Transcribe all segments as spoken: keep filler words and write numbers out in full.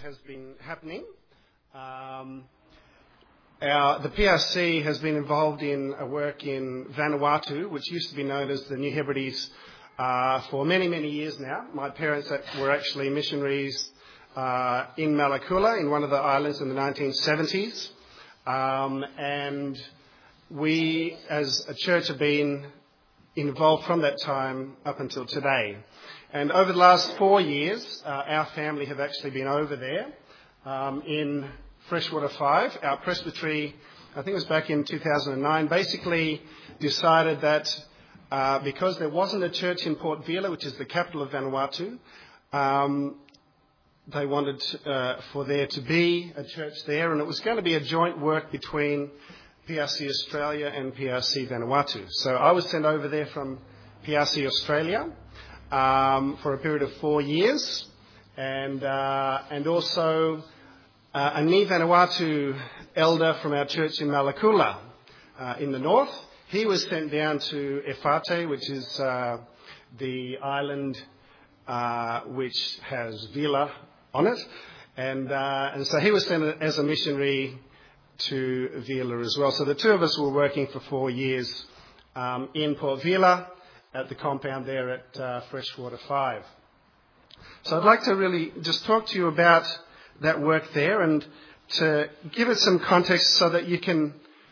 has been happening. Um, our, the P R C has been involved in a work in Vanuatu, which used to be known as the New Hebrides, uh, for many, many years now. My parents were actually missionaries uh, in Malakula, in one of the islands, in the nineteen seventies. Um, and we, as a church, have been involved from that time up until today. And over the last four years, uh, our family have actually been over there um, in Freshwater Five. Our presbytery, I think it was back in two thousand nine, basically decided that uh, because there wasn't a church in Port Vila, which is the capital of Vanuatu, um, they wanted uh, for there to be a church there, and it was going to be a joint work between P R C Australia and P R C Vanuatu. So I was sent over there from P R C Australia um, for a period of four years, and uh, and also uh, a Ni Vanuatu elder from our church in Malakula uh, in the north. He was sent down to Efate, which is uh, the island uh, which has Vila on it, and uh, and so he was sent as a missionary to Vila as well. So the two of us were working for four years um, in Port Vila at the compound there at uh, Freshwater Five. So I'd like to really just talk to you about that work there and to give it some context so that you can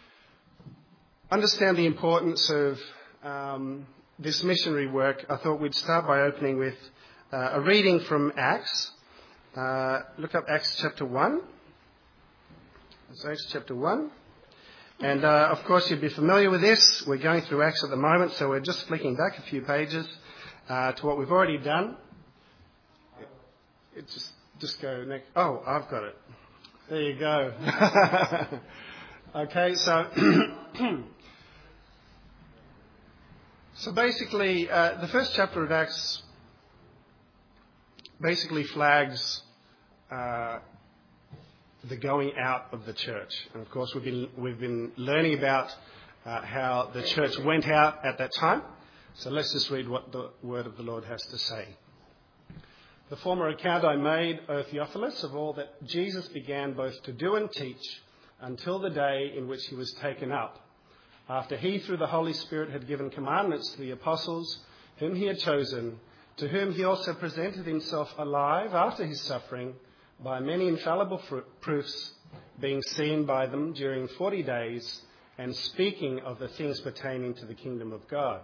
understand the importance of um, this missionary work. I thought we'd start by opening with uh, a reading from Acts. Uh, look up Acts chapter one. It's Acts chapter one. And, uh, of course, you'd be familiar with this. We're going through Acts at the moment, so we're just flicking back a few pages uh, to what we've already done. It, it just, just go next. Oh, I've got it. There you go. Okay, so... so basically, uh, the first chapter of Acts basically flags... Uh, the going out of the church. And of course we've been we've been learning about uh, how the church went out at that time. So let's just read what the word of the Lord has to say. The former account I made, O Theophilus, of all that Jesus began both to do and teach until the day in which he was taken up, after he through the Holy Spirit had given commandments to the apostles whom he had chosen, to whom he also presented himself alive after his suffering, by many infallible proofs being seen by them during forty days, and speaking of the things pertaining to the kingdom of God.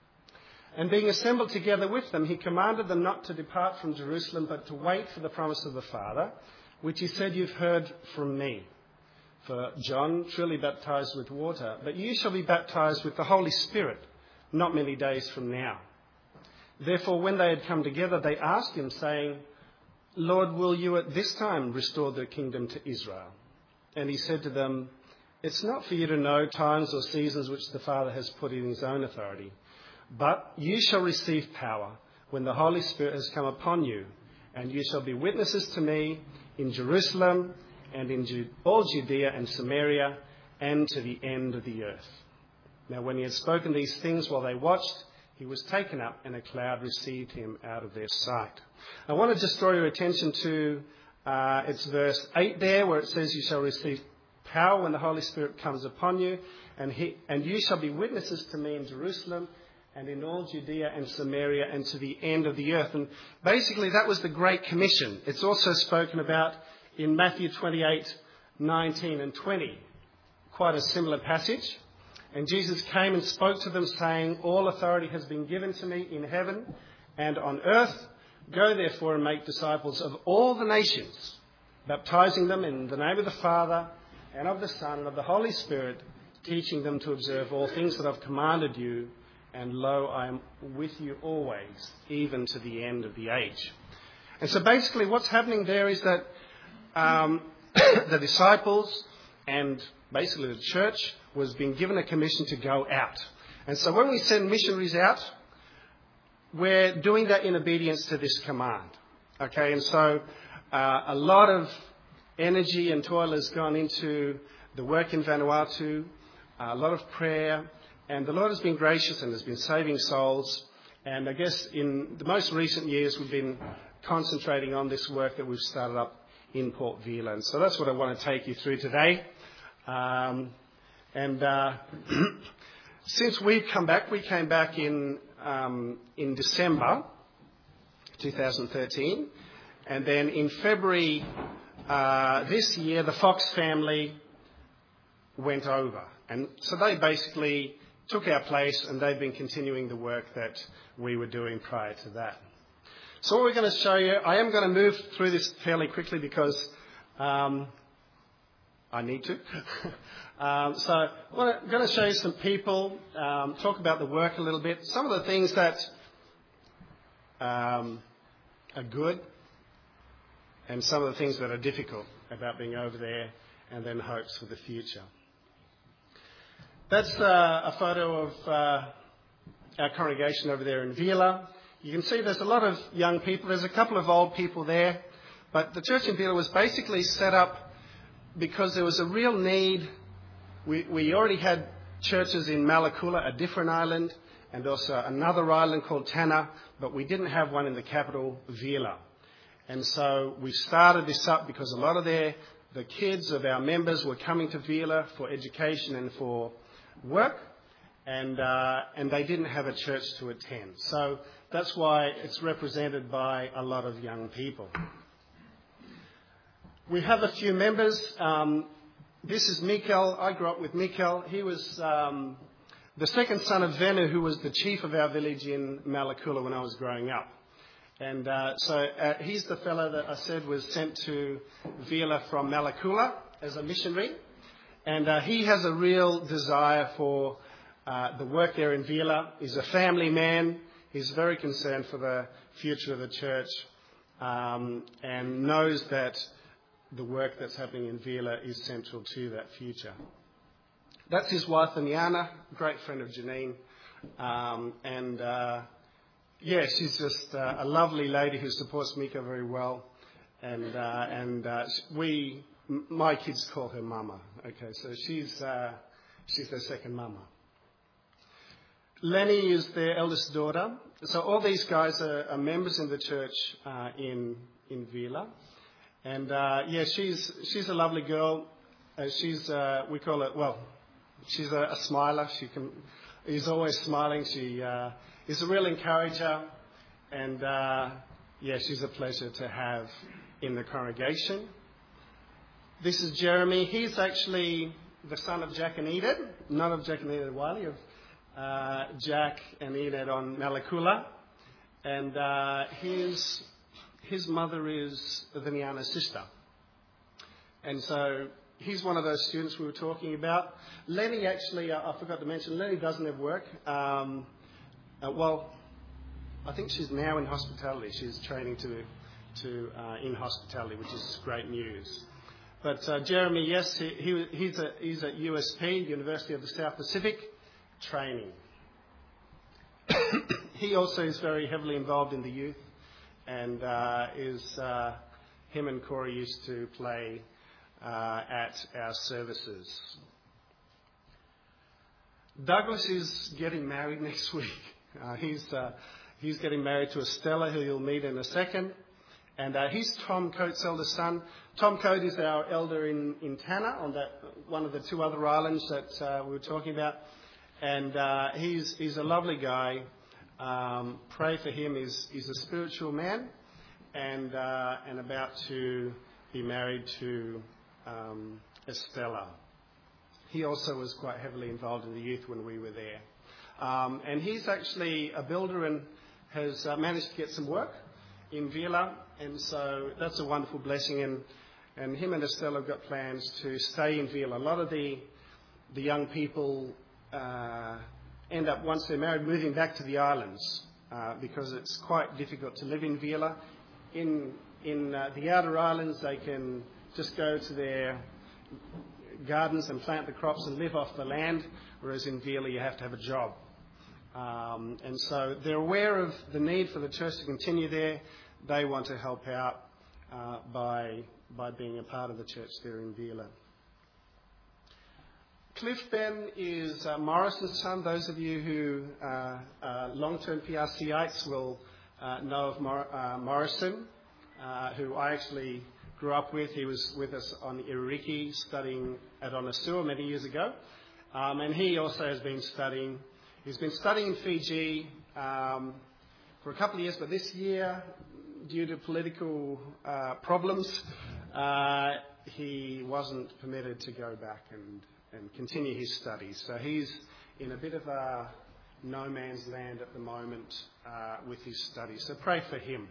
And being assembled together with them, he commanded them not to depart from Jerusalem, but to wait for the promise of the Father, which he said, you've heard from me. For John truly baptized with water, but you shall be baptized with the Holy Spirit not many days from now. Therefore, when they had come together, they asked him, saying, Lord, will you at this time restore the kingdom to Israel? And he said to them, it's not for you to know times or seasons which the Father has put in his own authority, but you shall receive power when the Holy Spirit has come upon you, and you shall be witnesses to me in Jerusalem and in all Judea and Samaria and to the end of the earth. Now when he had spoken these things while they watched, he was taken up, and a cloud received him out of their sight. I want to just draw your attention to uh, it's verse eight there, where it says, you shall receive power when the Holy Spirit comes upon you, and, he, and you shall be witnesses to me in Jerusalem and in all Judea and Samaria and to the end of the earth. And basically that was the Great Commission. It's also spoken about in Matthew twenty-eight, nineteen and twenty. Quite a similar passage. And Jesus came and spoke to them, saying, all authority has been given to me in heaven and on earth. Go therefore and make disciples of all the nations, baptizing them in the name of the Father and of the Son and of the Holy Spirit, teaching them to observe all things that I've commanded you. And lo, I am with you always, even to the end of the age. And so basically what's happening there is that um, the disciples and basically the church was being given a commission to go out. And so when we send missionaries out, we're doing that in obedience to this command. Okay, and so uh, a lot of energy and toil has gone into the work in Vanuatu, a lot of prayer, and the Lord has been gracious and has been saving souls. And I guess in the most recent years, we've been concentrating on this work that we've started up in Port Vila. And so that's what I want to take you through today. Um, and uh, since we've come back, we came back in um, in December twenty thirteen, and then in February uh, this year, the Fox family went over. And so they basically took our place, and they've been continuing the work that we were doing prior to that. So what we're going to show you, I am going to move through this fairly quickly because um, I need to. um, so I'm going to show you some people, um, talk about the work a little bit, some of the things that um, are good, and some of the things that are difficult about being over there, and then hopes for the future. That's uh, a photo of uh, our congregation over there in Vila. You can see there's a lot of young people. There's a couple of old people there. But the church in Vila was basically set up because there was a real need. We, we already had churches in Malakula, a different island, and also another island called Tanna, but we didn't have one in the capital, Vila. And so we started this up because a lot of their, the kids of our members were coming to Vila for education and for work, and uh, and they didn't have a church to attend. So that's why it's represented by a lot of young people. We have a few members. Um, this is Mikel. I grew up with Mikel. He was um, the second son of Venu, who was the chief of our village in Malakula when I was growing up. And uh, so uh, he's the fellow that I said was sent to Vila from Malakula as a missionary. And uh, he has a real desire for uh, the work there in Vila. He's a family man. He's very concerned for the future of the church, um, and knows that the work that's happening in Vila is central to that future. That's his wife, Aniana, great friend of Janine. Um, and, uh, yeah, she's just uh, a lovely lady who supports Mika very well. And, uh, and uh, we... My kids call her Mama. Okay, so she's uh, she's their second Mama. Lenny is their eldest daughter. So all these guys are, are members in the church uh, in in Vila, and uh, yeah, she's she's a lovely girl. Uh, she's uh, we call it well, she's a, a smiler. She can is always smiling. She uh, is a real encourager, and uh, yeah, she's a pleasure to have in the congregation. This is Jeremy. He's actually the son of Jack and Enid, not of Jack and Enid Wiley, of uh, Jack and Enid on Malakula. And uh, his his mother is Viniana's sister. And so he's one of those students we were talking about. Lenny actually, uh, I forgot to mention, Lenny doesn't have work. Um, uh, well, I think she's now in hospitality. She's training to, to uh, in hospitality, which is great news. But uh, Jeremy, yes, he, he, he's, a, he's at U S P, University of the South Pacific, training. He also is very heavily involved in the youth, and uh, is uh, him and Corey used to play uh, at our services. Douglas is getting married next week. Uh, he's uh, he's getting married to Estella, who you'll meet in a second. And uh, he's Tom Coates' eldest son. Tom Coate is our elder in, in Tanna, on that one of the two other islands that uh, we were talking about. And uh, he's he's a lovely guy. Um, pray for him. He's, he's a spiritual man, and uh, and about to be married to um, Estella. He also was quite heavily involved in the youth when we were there. Um, and he's actually a builder and has uh, managed to get some work in Vila, and so that's a wonderful blessing. And, and him and Estella have got plans to stay in Vila. A lot of the the young people uh, end up, once they're married, moving back to the islands uh, because it's quite difficult to live in Vila. In in uh, the outer islands, they can just go to their gardens and plant the crops and live off the land, whereas in Vila you have to have a job. Um, and so they're aware of the need for the church to continue there. They want to help out uh, by by being a part of the church there in Vila. Cliff Ben is uh, Morrison's son. Those of you who uh, are long-term P R C ites will uh, know of Mor- uh, Morrison, uh, who I actually grew up with. He was with us on Iriki studying at Onosua many years ago. Um, and he also has been studying, he's been studying in Fiji um, for a couple of years, but this year, due to political uh, problems, uh, he wasn't permitted to go back and, and continue his studies. So he's in a bit of a no man's land at the moment uh, with his studies. So pray for him.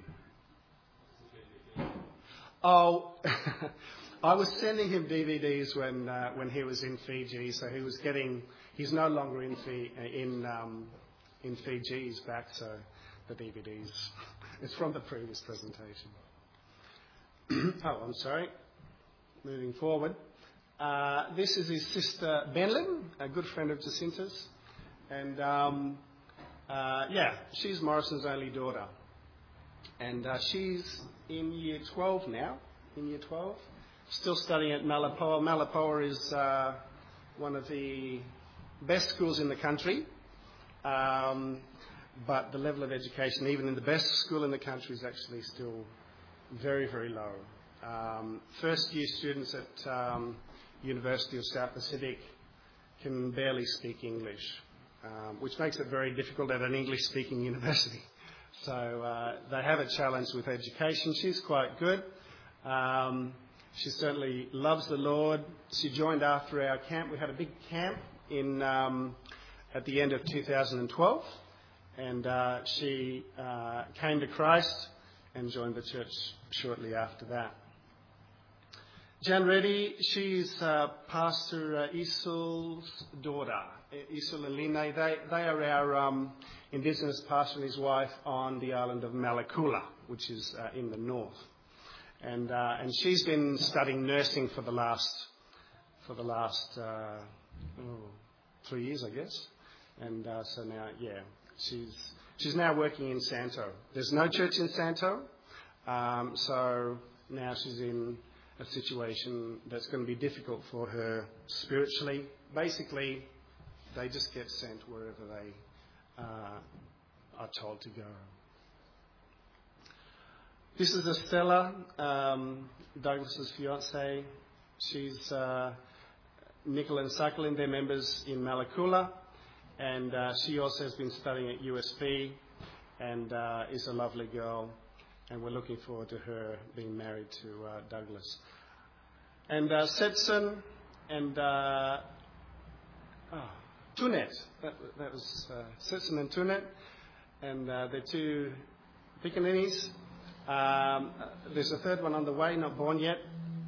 Oh, I was sending him D V Ds when uh, when he was in Fiji. So he was getting. He's no longer in Fi, in um, in Fiji. He's back. So the D V Ds. It's from the previous presentation. Oh, I'm sorry. Moving forward. Uh, this is his sister Benlin, a good friend of Jacinta's. And, um, uh, yeah, she's Morrison's only daughter. And uh, she's in year twelve now, in year twelve. Still studying at Malapoa. Malapoa is uh, one of the best schools in the country. Um, but the level of education, even in the best school in the country, is actually still very, very low. Um, first year students at um, University of South Pacific can barely speak English, um, which makes it very difficult at an English-speaking university. So uh, they have a challenge with education. She's quite good. Um, she certainly loves the Lord. She joined after our camp. We had a big camp in um, at the end of two thousand twelve, and uh, she uh, came to Christ and joined the church shortly after that. Jan Reddy, she's uh, Pastor uh, Isul's daughter. Isul and Line, they, they are our um, Indigenous pastor and his wife on the island of Malakula, which is uh, in the north. And uh, and she's been studying nursing for the last for the last uh, oh, three years, I guess. And uh, so now, yeah, she's she's now working in Santo. There's no church in Santo, um, so now she's in a situation that's going to be difficult for her spiritually. Basically, they just get sent wherever they uh, are told to go. This is Estella, um, Douglas's fiancée. She's uh, Nicola and Sakhalin, they're members in Malakula, and uh, she also has been studying at U S P and uh, is a lovely girl. And we're looking forward to her being married to uh, Douglas. And uh, Setson and uh, oh, Tunet. That, that was uh, Setson and Tunet. And uh, they're two pickaninnies. Um, there's a third one on the way, not born yet.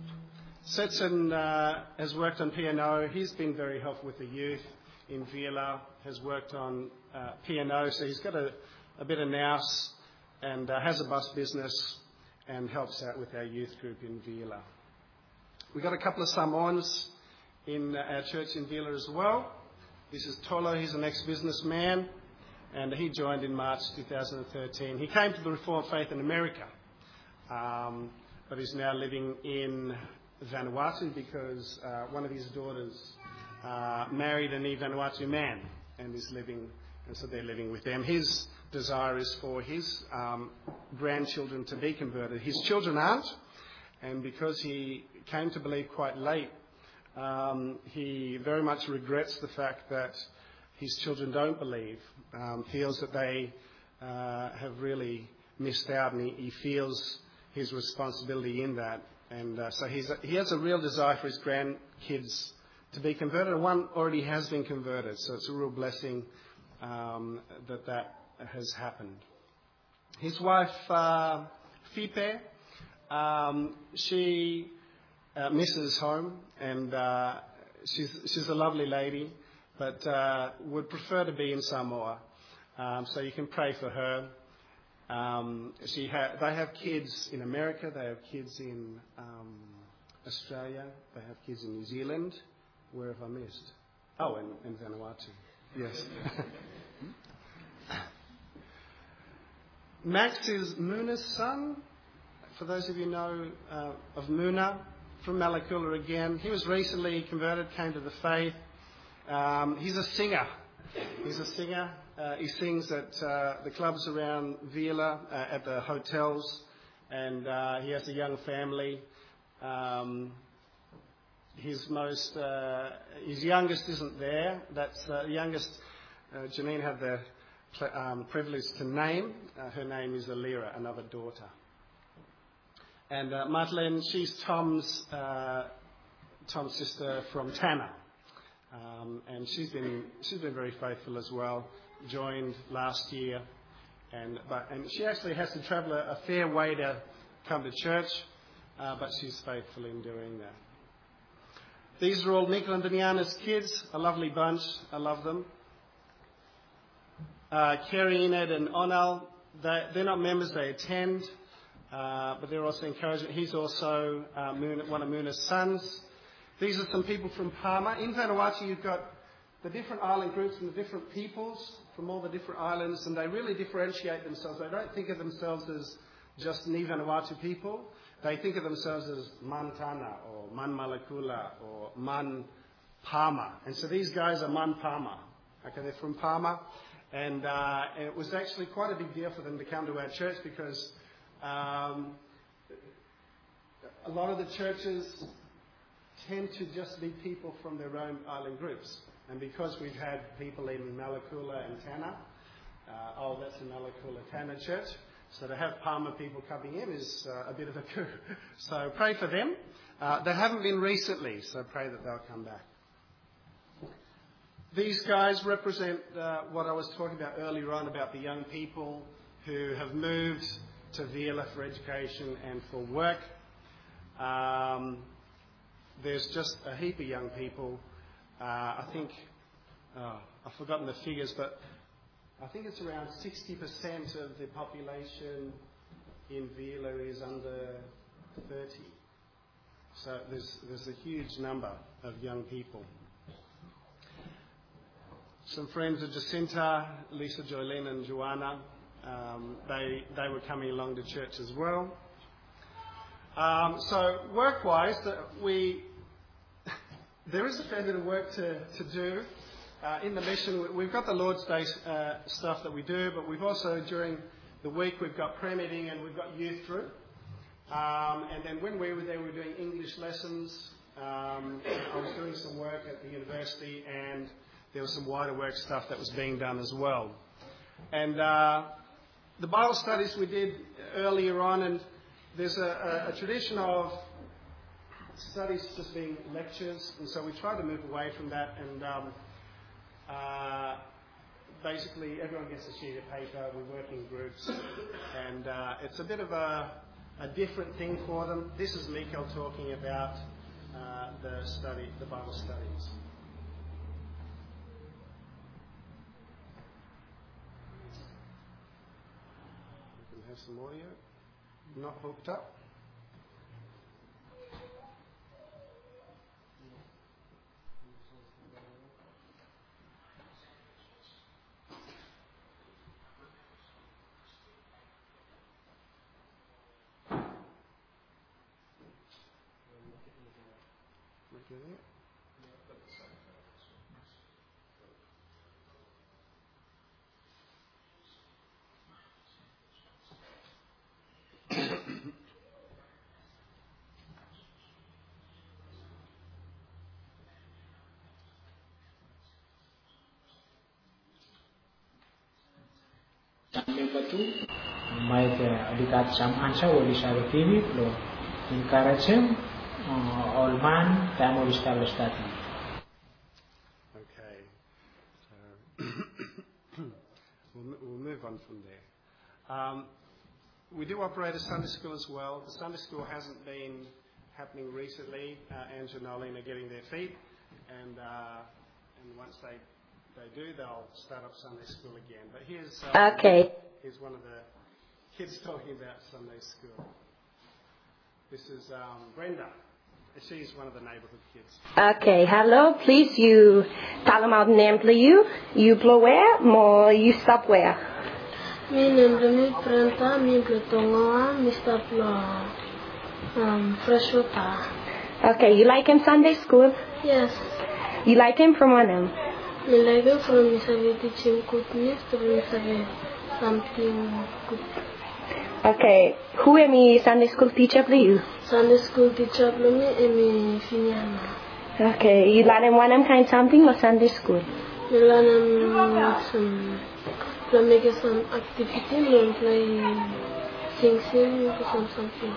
Setson uh, has worked on piano. He's been very helpful with the youth in Vila, has worked on uh, piano. So he's got a, a bit of nous. And uh, has a bus business and helps out with our youth group in Vila. We've got a couple of Samoans in uh, our church in Vila as well. This is Tolo, he's an ex-businessman, and he joined in March two thousand thirteen. He came to the Reformed faith in America, um, but is now living in Vanuatu because uh, one of his daughters uh, married an Vanuatu man and is living, and so they're living with them. His desire is for his um, grandchildren to be converted. His children aren't, and because he came to believe quite late, um, he very much regrets the fact that his children don't believe, um, feels that they uh, have really missed out, and he, he feels his responsibility in that. And uh, so he's a, he has a real desire for his grandkids to be converted, and one already has been converted, so it's a real blessing um, that that has happened. His wife, uh, Fipe, um, she uh, misses home, and uh, she's she's a lovely lady, but uh, would prefer to be in Samoa. Um, so you can pray for her. Um, she ha- they have kids in America. They have kids in um, Australia. They have kids in New Zealand. Where have I missed? Oh, and, and Vanuatu. Yes. Max is Muna's son. For those of you who know uh, of Muna, from Malakula again. He was recently converted, came to the faith. Um, he's a singer. He's a singer. Uh, he sings at uh, the clubs around Vila, uh, at the hotels, and uh, he has a young family. Um, his most, uh, his youngest isn't there. That's uh, the youngest. Uh, Janine had the pl- um, privilege to name. Uh, her name is Alira, another daughter. And uh, Madeleine, she's Tom's uh, Tom's sister from Tanna, um, and she's been she's been very faithful as well. Joined last year, and but and she actually has to travel a, a fair way to come to church, uh, but she's faithful in doing that. These are all Nicola and Daniana's kids, a lovely bunch. I love them. Uh, Kerry, Enid, and Onal, they, they're not members; they attend, uh, but they're also encouraging. He's also uh, Moon, one of Moona's sons. These are some people from Palma. In Vanuatu, you've got the different island groups and the different peoples from all the different islands, and they really differentiate themselves. They don't think of themselves as just Ni Vanuatu people. They think of themselves as Man Tana or Man Malakula or Man Palma. And so these guys are Man Palma. Okay, they're from Palma. And uh, it was actually quite a big deal for them to come to our church because um, a lot of the churches tend to just be people from their own island groups. And because we've had people in Malakula and Tanna, uh, oh, that's a Malakula Tanna church, so to have Palma people coming in is uh, a bit of a coup. So pray for them. Uh, they haven't been recently, so pray that they'll come back. These guys represent uh, what I was talking about earlier on about the young people who have moved to Vila for education and for work. Um, there's just a heap of young people. Uh, I think, oh, I've forgotten the figures, but I think it's around sixty percent of the population in Vila is under thirty. So there's, there's a huge number of young people. Some friends of Jacinta, Lisa, Joylene and Joanna, um, they, they were coming along to church as well. Um, so work-wise, we... There is a fair bit of work to, to do uh, in the mission. We've got the Lord's Day uh, stuff that we do, but we've also, during the week, we've got prayer meeting and we've got youth group. Um, and then when we were there, we were doing English lessons. Um, I was doing some work at the university, and there was some wider work stuff that was being done as well. And uh, the Bible studies we did earlier on, and there's a, a, a tradition of studies just being lectures, and so we try to move away from that, and um, uh, basically everyone gets a sheet of paper, we work in groups, and uh, it's a bit of a, a different thing for them. This is Mikael talking about uh, the study, the Bible studies. We can have some audio, not hooked up. Batu, mai ke adikat sam ansa wali sare T V lo encourage him all man tamo establish that. Okay, so we'll, we'll move on from there. Um, we do operate a Sunday school as well. The Sunday school hasn't been happening recently. Uh, Andrew and Nolene are getting their feet, and uh, and once they they do, they'll start up Sunday school again. But here's um, okay. Here's one of the kids talking about Sunday school. This is um, Brenda. She's one of the neighbourhood kids. Okay, hello. Please, you tell them out name, please. You blow where, more you stop where. Mi name is Brenda. Mi Blatongoa. Mi stop um fresh water. Okay, you like him Sunday school? Yes. You like him from one of them? Mi like him from Misavi teaching good news to Misavi something good. Okay. Who am I Sunday school teacher please? Sunday school teacher plumi emi Finiana. Okay. You learn one am kind something or Sunday school? You learn some plumi make some activity, learn play sing sing some something.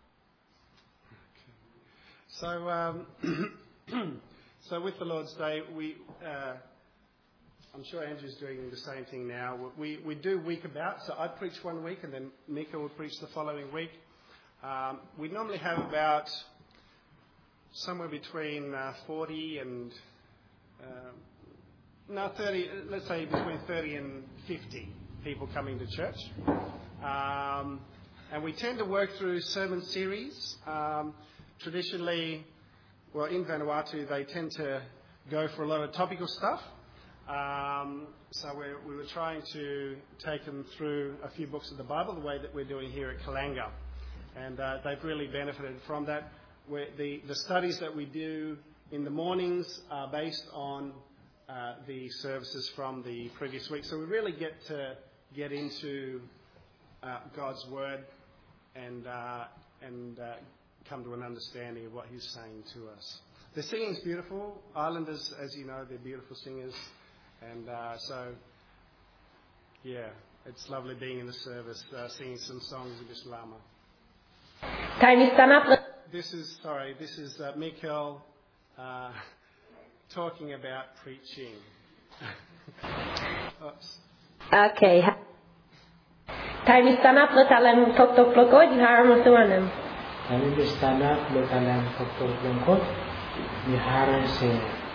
So, um, so with the Lord's Day, we, uh, I'm sure Andrew's doing the same thing now. We we do week about. So I preach one week, and then Mika will preach the following week. Um, we normally have about somewhere between uh, forty and uh, no thirty. Let's say between thirty and fifty people coming to church, um, and we tend to work through sermon series. Um, Traditionally, well, in Vanuatu, they tend to go for a lot of topical stuff. Um, so we're, we were trying to take them through a few books of the Bible, the way that we're doing here at Kalanga. And uh, they've really benefited from that. We're, the, the studies that we do in the mornings are based on uh, the services from the previous week. So we really get to get into uh, God's Word and uh, and uh, come to an understanding of what he's saying to us. The singing's beautiful. Islanders, as you know, they're beautiful singers. And uh, so, yeah, it's lovely being in the service, uh, singing some songs of Islam. Time is stand up. This is, sorry, this is uh, Mikael uh, talking about preaching. Oops. Okay. Time is stand up. Let them talk to Floko. You have a musuanam. Kami di stand up lo kalam doktor Blongkot di hari se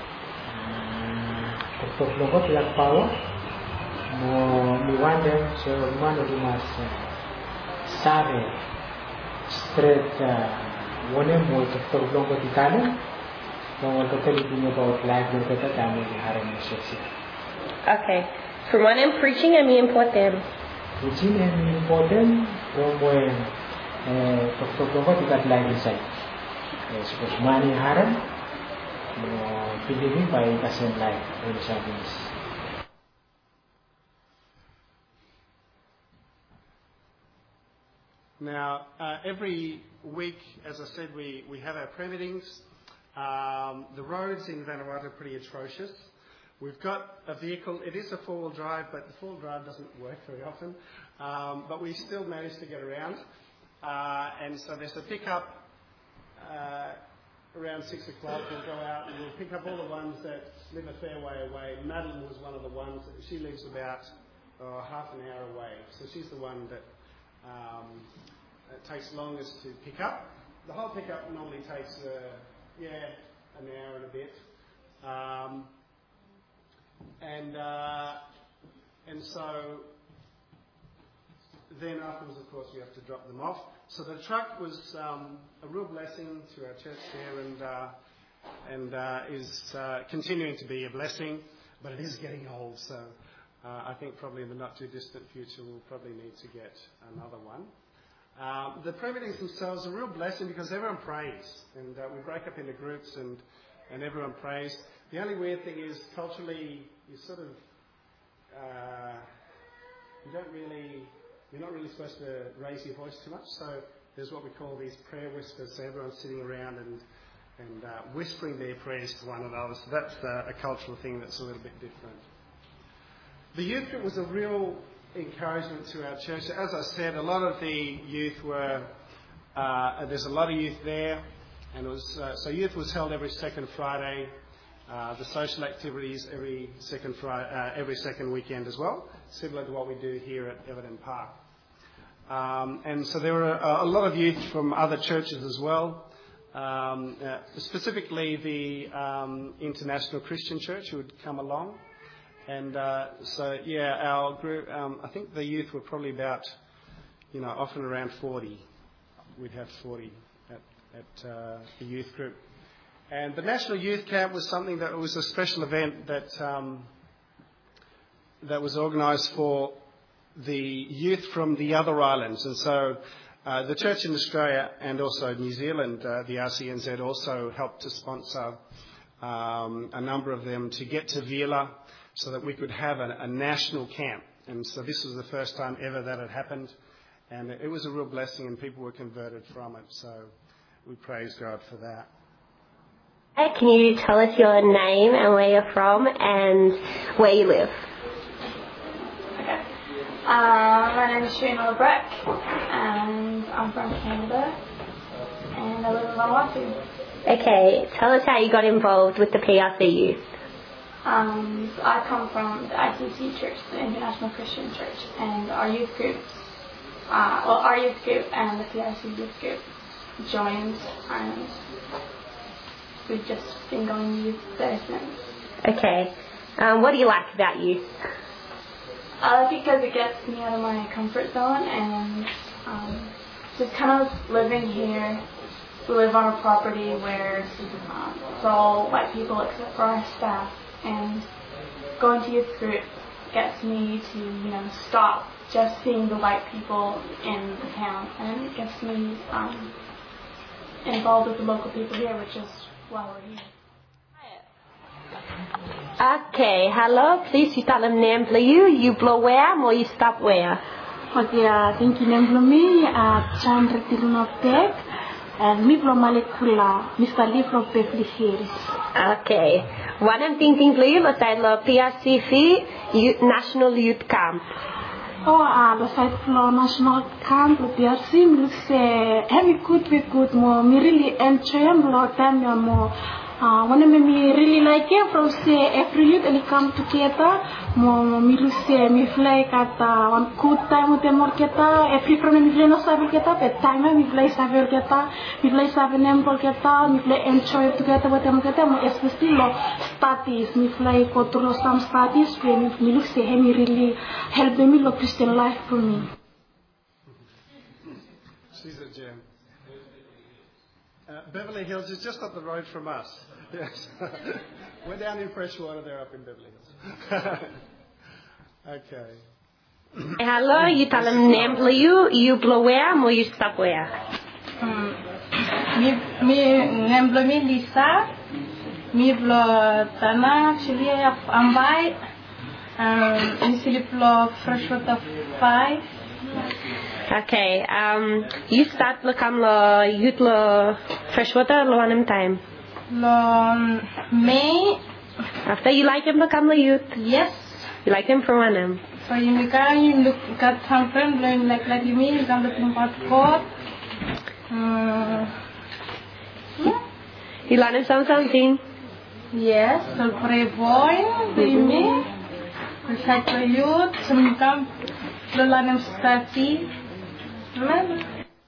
doktor Blongkot lak pawa mo miwanda se mano di mas sabe straight one mo doktor Blongkot di kana mo doktor di punya about life lo kata kami di hari ni seksi. Okay. For one, I'm preaching and me important. Preaching and important. Romboen. Doktor Blongkot tidak lagi saya. Suppose money haram, mo pilihin by kasih life in service. Now, uh, every week, as I said, we, we have our prayer meetings. Um, the roads in Vanuatu are pretty atrocious. We've got a vehicle. It is a four-wheel drive, but the four-wheel drive doesn't work very often. Um, but we still manage to get around. Uh, and so there's a pickup uh, around six o'clock. We'll go out and we'll pick up all the ones that live a fair way away. Madeline was one of the ones. That she lives about oh, half an hour away. So she's the one that um, it takes longest to pick up. The whole pickup normally takes, uh, yeah, an hour and a bit. Um, and uh, and so then afterwards, of course, we have to drop them off. So the truck was um, a real blessing to our church there, and uh, and uh, is uh, continuing to be a blessing. But it is getting old, so uh, I think probably in the not too distant future we'll probably need to get another one. Um, the prayer meetings themselves are a real blessing because everyone prays, and uh, we break up into groups, and and everyone prays. The only weird thing is culturally, you sort of uh, you don't really. You're not really supposed to raise your voice too much, so there's what we call these prayer whispers. So everyone's sitting around and and uh, whispering their prayers to one another. So that's uh, a cultural thing that's a little bit different. The youth group was a real encouragement to our church. As I said, a lot of the youth were, uh, there's a lot of youth there, and it was uh, so youth was held every second Friday. Uh, the social activities every second Friday, uh, every second weekend as well, similar to what we do here at Everton Park. Um, and so there were a, a lot of youth from other churches as well, um, uh, specifically the um, International Christian Church who would come along. And uh, so, yeah, our group, um, I think the youth were probably about, you know, often around forty. We'd have forty at, at uh, the youth group. And the National Youth Camp was something that was a special event that um, that was organised for the youth from the other islands. And so uh, the church in Australia and also New Zealand, uh, the R C N Z, also helped to sponsor um, a number of them to get to Vila so that we could have a, a national camp. And so this was the first time ever that had happened. And it was a real blessing, and people were converted from it. So we praise God for that. Hey, can you tell us your name and where you're from and where you live? Okay. Uh, my name is Shayna LeBreck, and I'm from Canada, and I live in Vanuatu. Okay, tell us how you got involved with the P R C youth. Um, so I come from the I C C Church, the International Christian Church, and our youth groups, uh, well, our youth group and the P R C youth group joined, and we've just been going to youth there since. Okay, um, what do you like about youth? I like it because it gets me out of my comfort zone, and um, just kind of living here. We live on a property where um, it's all white people except for our staff. And going to youth group gets me to, you know, stop just seeing the white people in the town, and it gets me um, involved with the local people here, which is why we're here. Okay, hello, please you tell them name you, you blow where or you stop where? Okay, uh, thank you, name me, uh, Chandra Tilunoptek, and me blow Malekula, Mister Lee from Beverly Hills. Okay. One I'm thinking for you, I love P R C F National Youth Camp. Oh, ah, the site for National Camp, P R C, me look say, have me good, we good, more, me really enjoy them, lot time, more. Uh, when me really like it, from say every youth and come together, more me look say me fly at uh, one good time with them more kita. Every from me fly no saber kita, but time me fly saber kita, me fly saber nempel kita, me fly enjoy together with them kita. More especially lo studies, me fly go through some studies where me me look say me really help me lo Christian life for me. She's a gem. Uh, Beverly Hills is just up the road from us. Yes. We're down in Freshwater, they're up in Beverly Hills. Okay. Hello, you tell them name you, you blow where or you stop where? Um, me, me name me Lisa. Me blow Tana, actually I'm by. Um, me sleep blow Freshwater five. Okay, um, you start to come lo youth lo Freshwater lo anem time. Lo May. After you like him to come lo youth. Yes. You like him from anem. So you can you look at some friend like like you mean you can look in passport. Um. You learn him some something. Yes. So pray boy, do you mean? Recite for youth. Some come. Lo learn him study. Remember?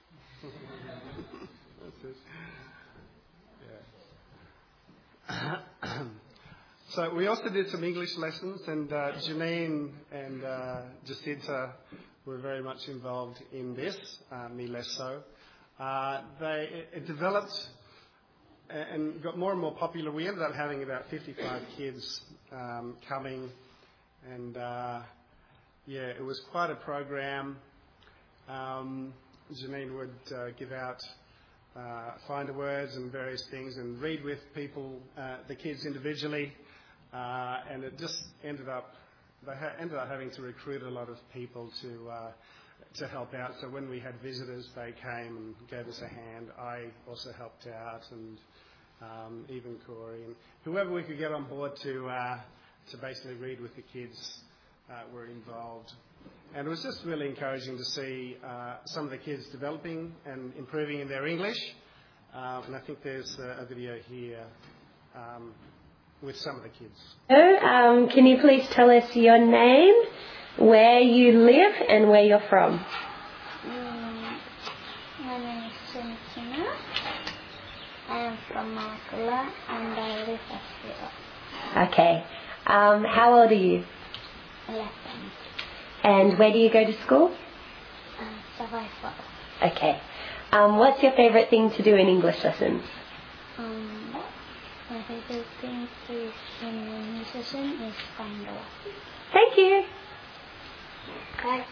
Yeah. So we also did some English lessons, and uh, Janine and uh, Jacinta were very much involved in this, uh, me less so. Uh, they, it, it developed and got more and more popular. We ended up having about fifty-five kids um, coming, and uh, yeah, it was quite a program. Um, Janine would uh, give out uh, finder words and various things and read with people, uh, the kids individually, uh, and it just ended up, they ha- ended up having to recruit a lot of people to uh, to help out. So when we had visitors, they came and gave us a hand. I also helped out, and um, even Corey and whoever we could get on board to uh, to basically read with the kids uh, were involved. And it was just really encouraging to see uh, some of the kids developing and improving in their English. Uh, and I think there's a, a video here um, with some of the kids. So, um, can you please tell us your name, where you live, and where you're from? Um, my name is Sentina. I am from Makula, and I live at Siro. Okay. Um, how old are you? eleven. And where do you go to school? Uh, survival. Okay. Um, what's your favorite thing to do in English lessons? Um, my favorite thing to do in the musician is find out. Thank you. Bye.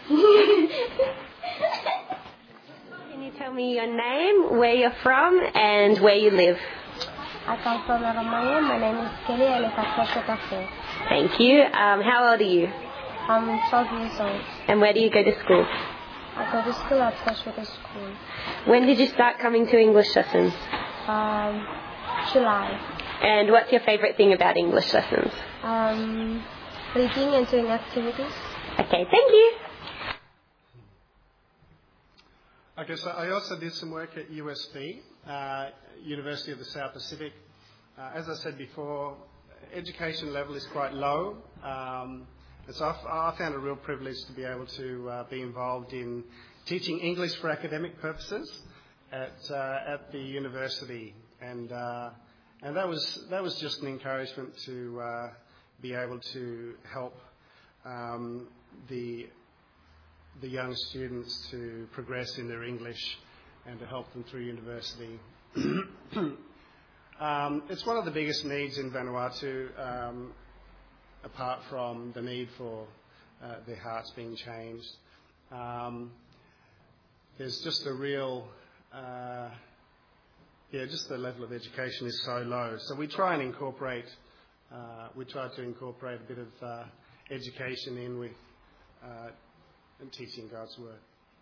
Can you tell me your name, where you're from, and where you live? I come from Romania. My name is Kelly. I live at Freshwater four. Thank you. Um, how old are you? I'm twelve years old. And where do you go to school? I go to school at Freshwater School. When did you start coming to English lessons? Um, July. And what's your favourite thing about English lessons? Um, reading and doing activities. Okay, thank you. Okay, so I also did some work at U S B, uh, University of the South Pacific. Uh, as I said before, education level is quite low, um, and so I, I found a real privilege to be able to uh, be involved in teaching English for academic purposes at uh, at the university, and uh, and that was that was just an encouragement to uh, be able to help um, the the young students to progress in their English and to help them through university. um, it's one of the biggest needs in Vanuatu, um, apart from the need for uh, their hearts being changed. Um, there's just a real, uh, yeah, just the level of education is so low. So we try and incorporate, uh, we try to incorporate a bit of uh, education in with uh, and teaching God's Word.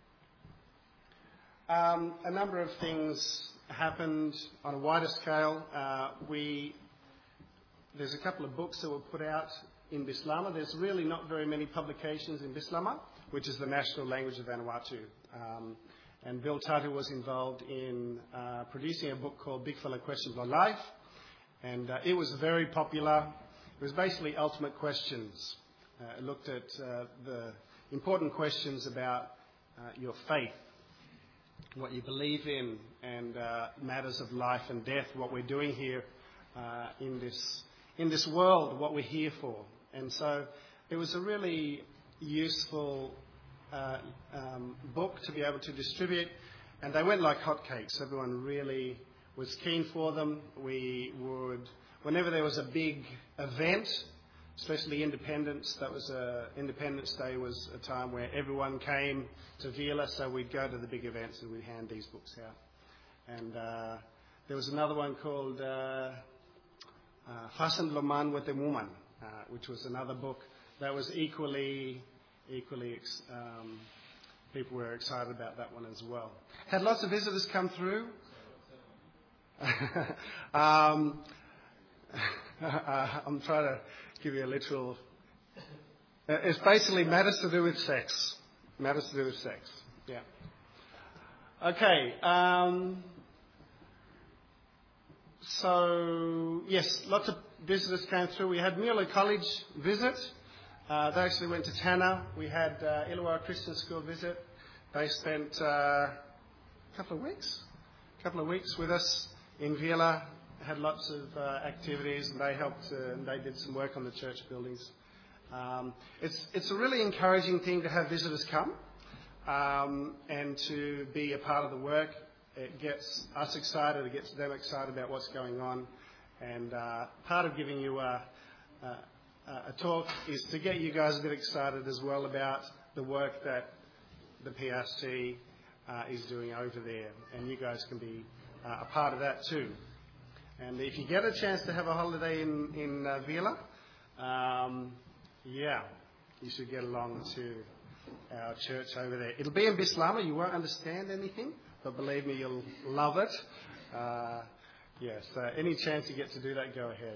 Um, a number of things happened on a wider scale. Uh, we there's a couple of books that were put out in Bislama. There's really not very many publications in Bislama, which is the national language of Vanuatu. Um, and Bill Tatu was involved in uh, producing a book called Big Fella Questions on Life, and uh, it was very popular. It was basically ultimate questions. Uh, it looked at uh, the important questions about uh, your faith, what you believe in, and uh, matters of life and death, what we're doing here uh, in this in this world, what we're here for. And so it was a really useful uh, um, book to be able to distribute, and they went like hotcakes. Everyone really was keen for them. We would, whenever there was a big event, especially Independence, that was a, Independence Day was a time where everyone came to Vila, so we'd go to the big events and we'd hand these books out. And uh, there was another one called uh, uh, Fasten Loman with a Woman, uh, which was another book that was equally, equally, um, people were excited about that one as well. Had lots of visitors come through. um, I'm trying to give you a literal... It's basically matters to do with sex. Matters to do with sex, yeah. Okay, um, so, yes, lots of visitors came through. We had Mueller College visit. Uh, they actually went to Tanna. We had uh, Illawarra Christian School visit. They spent uh, a couple of weeks, a couple of weeks with us in Vila. Had lots of uh, activities, and they helped. Uh, and they did some work on the church buildings. Um, it's it's a really encouraging thing to have visitors come um, and to be a part of the work. It gets us excited. It gets them excited about what's going on. And uh, part of giving you a, a, a talk is to get you guys a bit excited as well about the work that the P R C uh, is doing over there, and you guys can be uh, a part of that too. And if you get a chance to have a holiday in, in uh, Vila, um, yeah, you should get along to our church over there. It'll be in Bislama. You won't understand anything, but believe me, you'll love it. Uh, yeah, so any chance you get to do that, go ahead.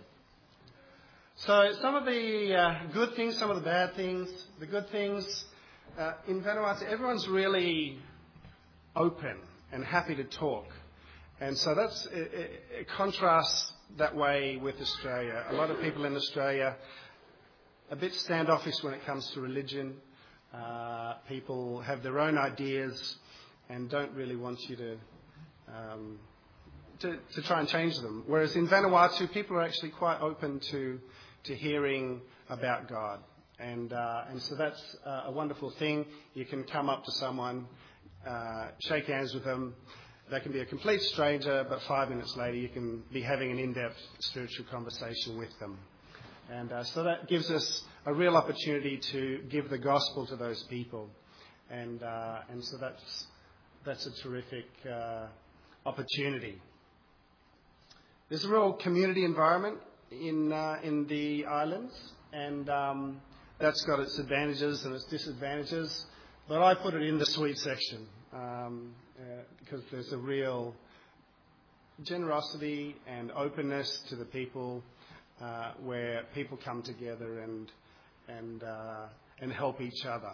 So some of the uh, good things, some of the bad things. The good things, uh, in Vanuatu, everyone's really open and happy to talk. And so that's it, it, it contrasts that way with Australia. A lot of people in Australia a bit standoffish when it comes to religion. Uh, people have their own ideas and don't really want you to, um, to to try and change them. Whereas in Vanuatu, people are actually quite open to to hearing about God, and uh, and so that's uh, a wonderful thing. You can come up to someone, uh, shake hands with them. They can be a complete stranger, but five minutes later you can be having an in-depth spiritual conversation with them. And uh, so that gives us a real opportunity to give the gospel to those people. And uh, and so that's that's a terrific uh, opportunity. There's a real community environment in uh, in the islands, and um, that's got its advantages and its disadvantages. but I put it in the sweet section um, uh, because there's a real generosity and openness to the people uh, where people come together and and uh, and help each other.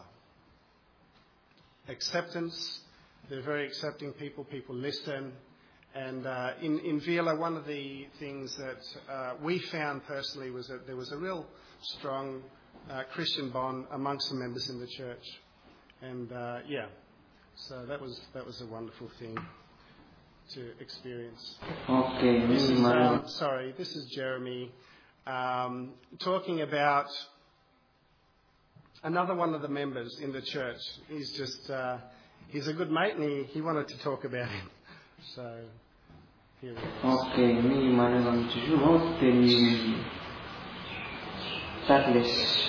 Acceptance, they're very accepting people, people listen. And uh, in, in Vila, one of the things that uh, we found personally was that there was a real strong uh, Christian bond amongst the members in the church. And uh, yeah, so that was that was a wonderful thing to experience. Okay, this is, um, sorry, this is Jeremy um, talking about another one of the members in the church. He's just, uh, he's a good mate and he, he wanted to talk about him. So, here it is. Okay, mi manang chuchunot teni Douglas.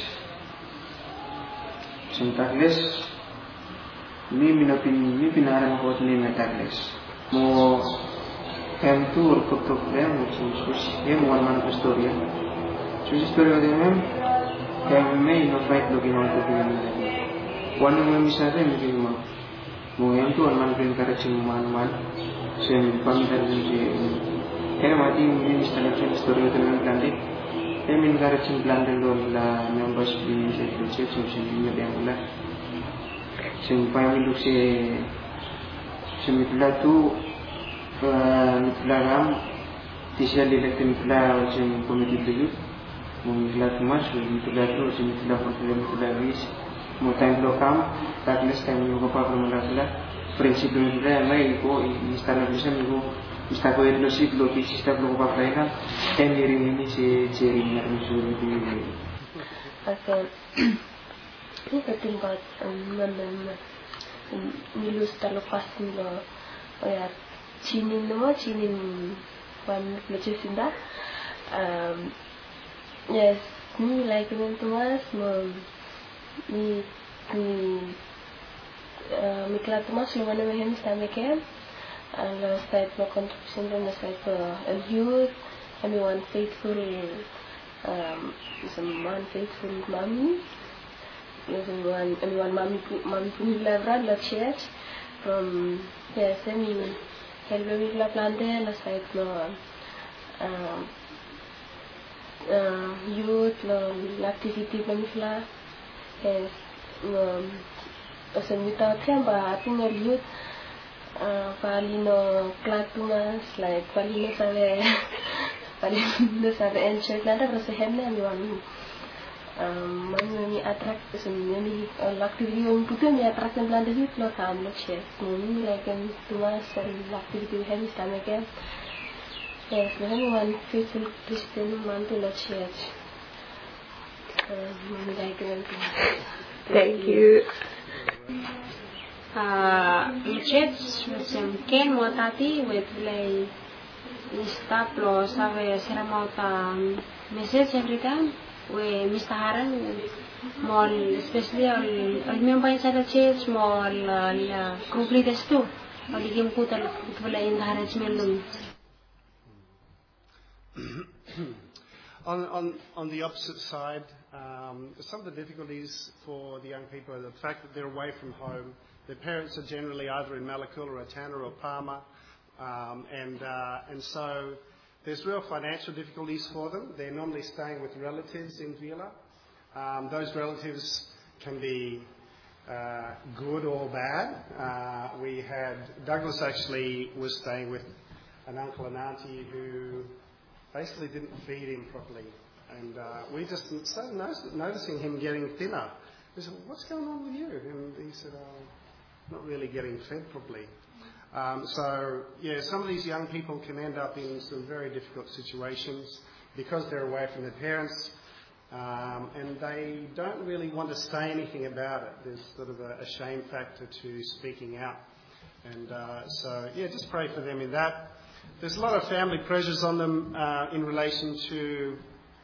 Sim Douglas, mi minapin mi pinaran ko ni na Douglas. Mo hem tu or ko to krem mo sus hem one man story. Sus story de mem hem me no fight looking on to be one of them is a thing mo. Mo hem tu one man krem karachim man man. Sem pamitar je em ati mi installation story de mem plante. Em in karachim plante lo la members bi se se se se ni de angla. Sem pami look se semitla tu mitla ram tisha lilekte mitla sem committee dulu mitla tumas mitla tu semitla portfolio mitla vis mo time lo kam Douglas time lo pa formula principio mitla mai ko instalar bisa migo ista ko el sip lo que sta lo pa plena tendering ni se cheri na misuri di okay ni ketimpat memang nilus terlepas nilo ya cinin no cinin wan macam sinda um yes ni like dengan Thomas mo ni ni mi kelas Thomas lo mana mehem sampai ke la side lo contribution dan la side a youth everyone faithful um some one faithful mommy everyone everyone mommy mommy pun level la church from yes semi hello la plante la side lo uh, uh, youth lo l'activity pamifla yes um semita temba atinga youth uh, palino clatumas like palino sabe palino sabe enche nada pero se hemne everyone um mami attract semi l'activity un puto mi attract en plan de vivre lo tam lo che mami like en tuma ser l'activity heavy time again yes no anyone faithful Christian man to lo che mami like en Thank you. Uh, church sem ken motati with like stop lo sabe será mota message every time we Mister Haran more especially al al member inside the church more la group leaders too or the game put al put in the encouragement On, on, on the opposite side, um, some of the difficulties for the young people are the fact that they're away from home. Their parents are generally either in Malakula or Tanna or Palma, um, and, uh, and so there's real financial difficulties for them. They're normally staying with relatives in Vila. Um, those relatives can be uh, good or bad. Uh, we had, Douglas actually was staying with an uncle and auntie who basically didn't feed him properly, and uh, we just started noticing him getting thinner. We said, "What's going on with you?" And he said, "Oh, not really getting fed properly." Um, so, yeah, some of these young people can end up in some very difficult situations because they're away from their parents, um, and they don't really want to say anything about it. There's sort of a, a shame factor to speaking out, and uh, so, yeah, just pray for them in that. There's a lot of family pressures on them uh, in relation to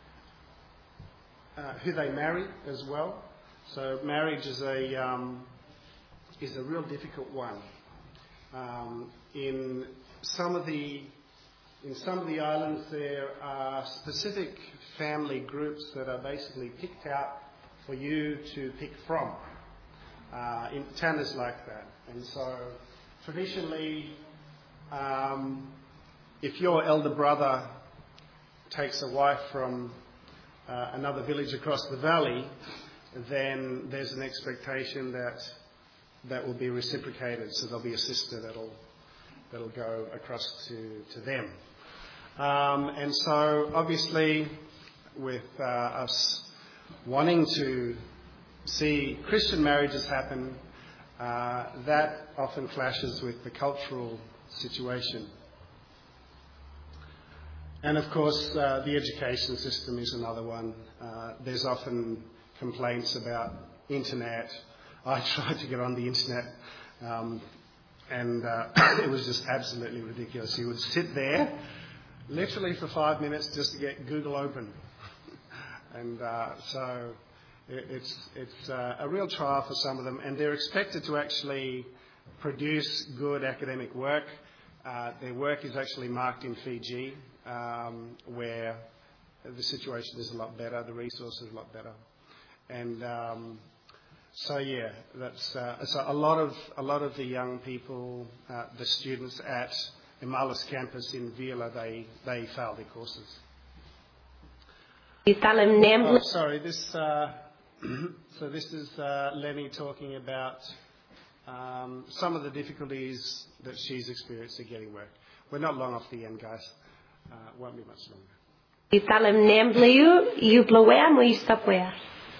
uh, who they marry as well. So marriage is a um, is a real difficult one. Um, in some of the in some of the islands, there are specific family groups that are basically picked out for you to pick from. Uh, in town is like that. And so traditionally, um, if your elder brother takes a wife from uh, another village across the valley, then there's an expectation that that will be reciprocated. So there'll be a sister that'll that'll go across to, to them. Um, and so obviously with uh, us wanting to see Christian marriages happen, uh, that often clashes with the cultural situation. And of course, uh, the education system is another one. Uh, there's often complaints about internet. I tried to get on the internet, um, and uh, it was just absolutely ridiculous. You would sit there, literally for five minutes, just to get Google open, and uh, so it, it's it's uh, a real trial for some of them. And they're expected to actually produce good academic work. Uh, their work is actually marked in Fiji, um, where the situation is a lot better, the resources are a lot better, and um, so yeah, that's uh, so a lot of a lot of the young people, uh, the students at Imalis campus in Vila, they they fail their courses. Oh, sorry, this uh, so this is uh, Lenny talking about um, some of the difficulties that she's experienced in getting work. We're not long off the end, guys. Uh, won't be much longer. You tell him name you, you blow where, or you stop where?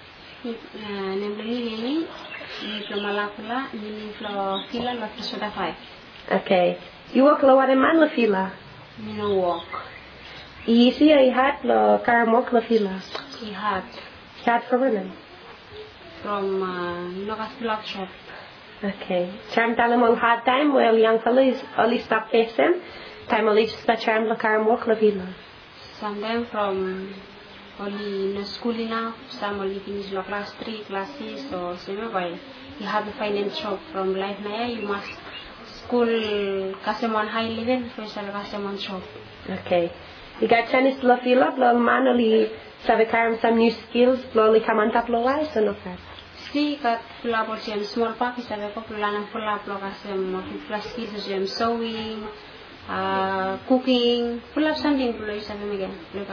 Okay. You walk lo ware man la fila? No walk. Easy I had lo karamok la fila? He had. Had for women? From uh, Nogas Block Shop. Okay. Charm talam on hard time, well young fellow is only stop facing. Time only just la charm la karamok la fila? Sometimes from only in school now, some only finish la class three, class six, or seven, while you have to find a job from life now, you must school Kasemon high level, first of Kasemon shop. Okay. You got Chinese la fila, blow manually, sabe karam some new skills, blow li kamanta blow wise, or not that? Si, kat pula po siyem small pack, sabi ko pula ng pula pula kasem, pula skills siyem sewing, Uh, cooking, full of something, please, again.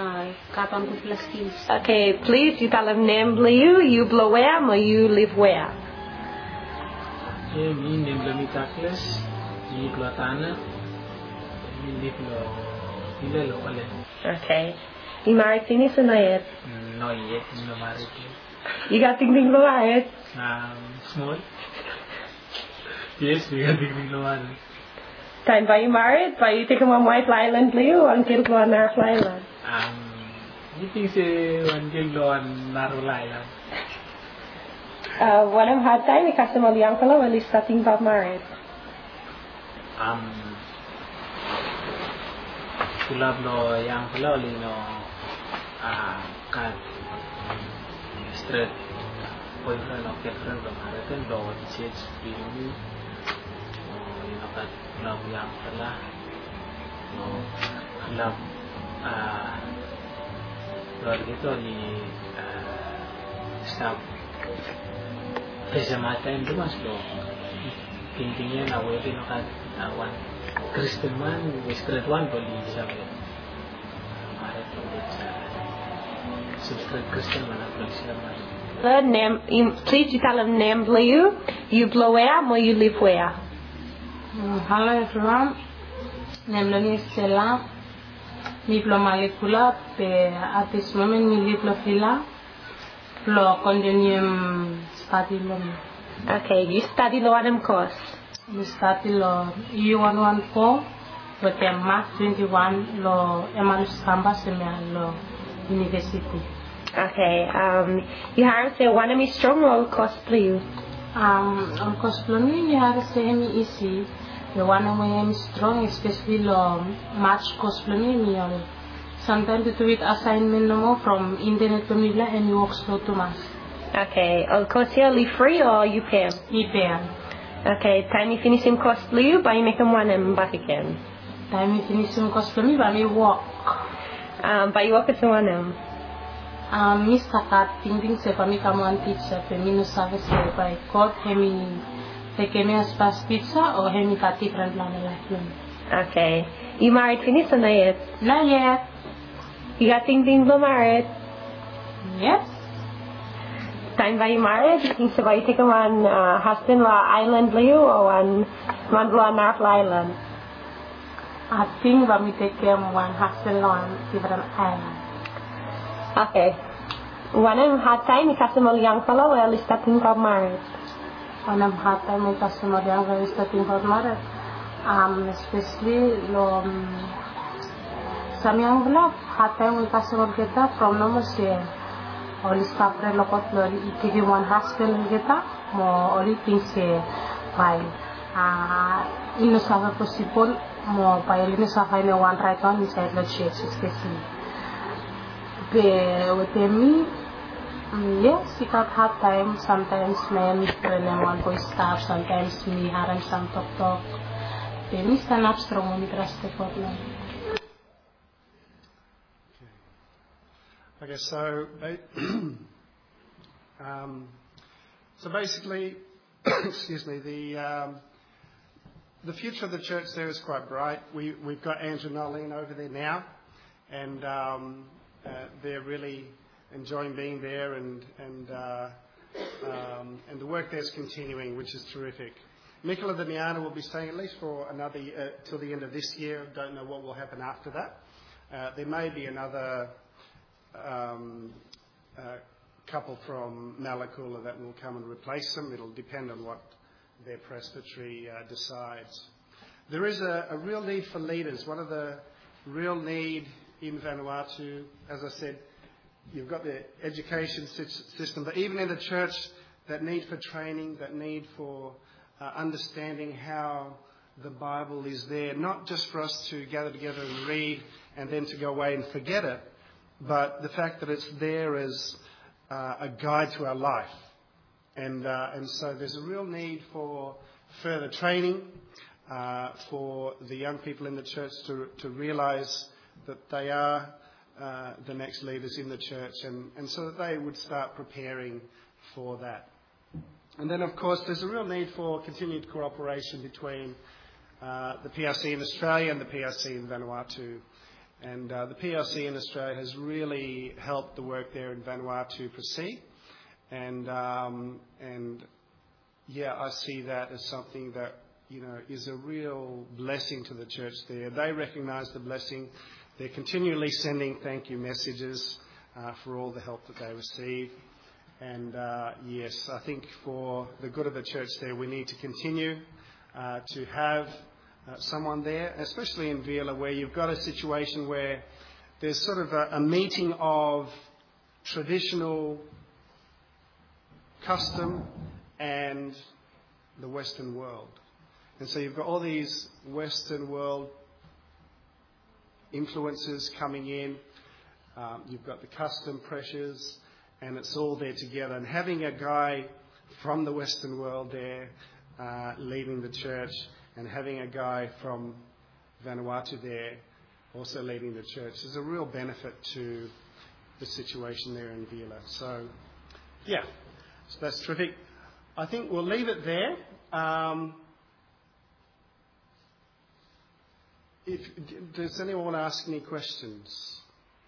Okay, please, you tell them name you, you blow where, or you live where? Okay, me name Lami Takles, me blow Tana, me live lo, lo lo Okay, you married things or not yet? No yet, no married. You got things blow yet? Um, small. Yes, we got things blow yet. Time by you married, by you take a one white island, Leo, or until go on Narrow Island? Um, you think say until go on Narrow Island? Uh, one of hard time, because some of the young fellow, when he's starting about married. Um, to love no young fellow, you know, ah, cut straight boyfriend or girlfriend from American, though it's being love yang pala no love ah luar itu di staff kesempatan itu mas lo intinya nawe itu kan awan Kristen man wis grade one boleh sampai mari kita subscribe Kristen mana boleh sampai the name please you tell them name you you blow where or you live where? Hello everyone, I'm Lani Stella. Mi plo molecular, pe at this moment mi live lo fila, plo continuum study lo. Okay, you study lo adam course. Mi study lo U one fourteen, but the March twenty-one lo Emmanuel campus lo university. Okay, um, you have to say one of me strong or course please. Um, on course plo mi you have to say me easy. The one of my strong, especially the match cosplay me. Sometimes do it assignment no more from internet pamila and you work slow too much. Okay, of course you're free or you pay? You pay. Okay, time you finish in cosplay, but you make them one and back again. Time you finish in cosplay, but you walk. Um, but you walk at one. Um, Mister Kat thinking se pa mi kamuan pizza pe mi no sabe se pa ikot hemi te kemi aspas pizza or hemi ka different lang life. Okay. You married finish or not yet? Not yet. You got Ting Ting Blue married? Yes. Time by you married? You think so by you take one uh, husband la island blue or one one blue on North Island? I think that we take care of one husband on different island. Okay. One of them hard time you customer young fellow or at least starting for marriage? One of them hard time you customer young fellow starting for marriage. Um, especially um, some young fellow hard time we customer get that from no more say. Only staff re lokot lo take one husband get that more only things say by ah ino sa possible mo pa ilin sa kanya one right on inside the church especially. But with me, yes, it can have time. Sometimes me prene one voice staff, sometimes me harang some talk talk. But me stand up strong when it trust the problem. Okay, so um, so basically, excuse me, the um, the future of the church there is quite bright. We we've got Andrew and Nolene over there now, and um, uh, they're really enjoying being there, and and uh, um, and the work there is continuing, which is terrific. Nicola Damiana will be staying at least for another uh, till the end of this year. Don't know what will happen after that. Uh, there may be another. Um, uh, couple from Malakula that will come and replace them. It'll depend on what their presbytery uh, decides. There is a, a real need for leaders. One of the real need in Vanuatu, as I said, you've got the education system, but even in the church, that need for training, that need for uh, understanding how the Bible is there, not just for us to gather together and read and then to go away and forget it, but the fact that it's there as uh, a guide to our life. And uh, and so there's a real need for further training, uh, for the young people in the church to to realise that they are uh, the next leaders in the church, and, and so that they would start preparing for that. And then, of course, there's a real need for continued cooperation between uh, the P R C in Australia and the P R C in Vanuatu. And uh, the P R C in Australia has really helped the work there in Vanuatu proceed. And, um, and yeah, I see that as something that, you know, is a real blessing to the church there. They recognise the blessing. They're continually sending thank you messages uh, for all the help that they receive. And, uh, yes, I think for the good of the church there, we need to continue uh, to have Uh, someone there, especially in Vila, where you've got a situation where there's sort of a, a meeting of traditional custom and the Western world. And so you've got all these Western world influences coming in. Um, you've got the custom pressures, and it's all there together. And having a guy from the Western world there uh, leading the church, and having a guy from Vanuatu there also leading the church is a real benefit to the situation there in Vila. So, yeah, so that's terrific. I think we'll leave it there. Um, if, does anyone want to ask any questions?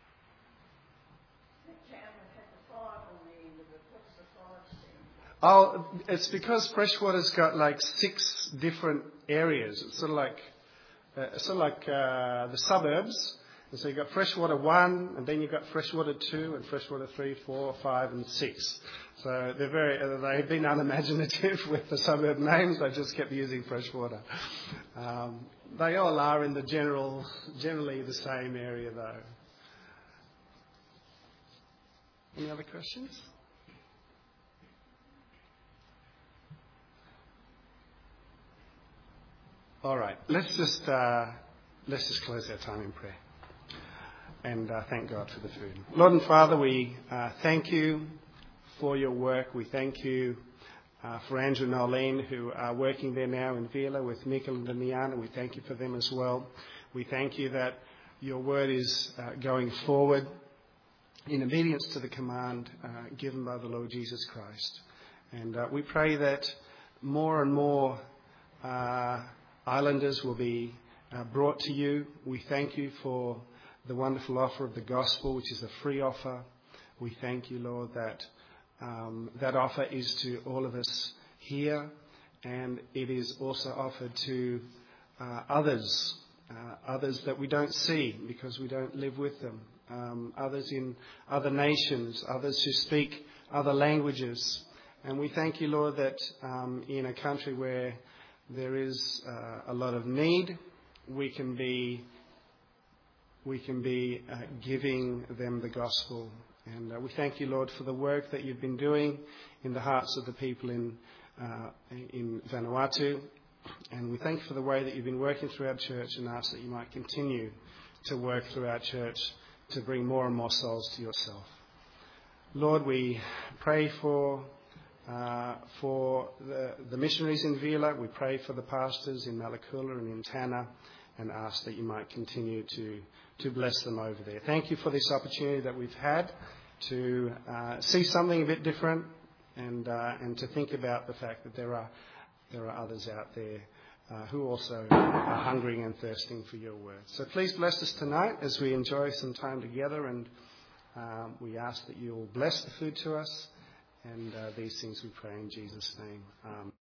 Oh, it's because Freshwater's got like six different areas. It's sort of like, uh, it's sort of like uh, the suburbs. And so you've got Freshwater one, and then you've got Freshwater two, and Freshwater three, four, five, and six. So they're very, uh, they've been unimaginative with the suburb names. They just kept using Freshwater. Um, they all are in the general, generally the same area though. Any other questions? All right, let's just uh, let's just close our time in prayer and uh, thank God for the food. Lord and Father, we uh, thank you for your work. We thank you uh, for Andrew and Nolene, who are working there now in Vila with Nicola and Damiana. We thank you for them as well. We thank you that your word is uh, going forward in obedience to the command uh, given by the Lord Jesus Christ. And uh, we pray that more and more uh, islanders will be uh, brought to you. We thank you for the wonderful offer of the gospel, which is a free offer. We thank you, Lord, that um, that offer is to all of us here, and it is also offered to uh, others, uh, others that we don't see because we don't live with them, um, others in other nations, others who speak other languages. And we thank you, Lord, that um, in a country where there is uh, a lot of need, we can be we can be uh, giving them the gospel. And uh, we thank you, Lord, for the work that you've been doing in the hearts of the people in uh, in Vanuatu. And we thank you for the way that you've been working through our church, and ask that you might continue to work through our church to bring more and more souls to yourself. Lord, we pray for uh, for the, the missionaries in Vila. We pray for the pastors in Malakula and in Tanna, and ask that you might continue to, to bless them over there. Thank you for this opportunity that we've had to uh, see something a bit different, and uh, and to think about the fact that there are there are others out there uh, who also are hungering and thirsting for your word. So please bless us tonight as we enjoy some time together, and um, we ask that you will bless the food to us, and uh, these things we pray in Jesus' name. Um,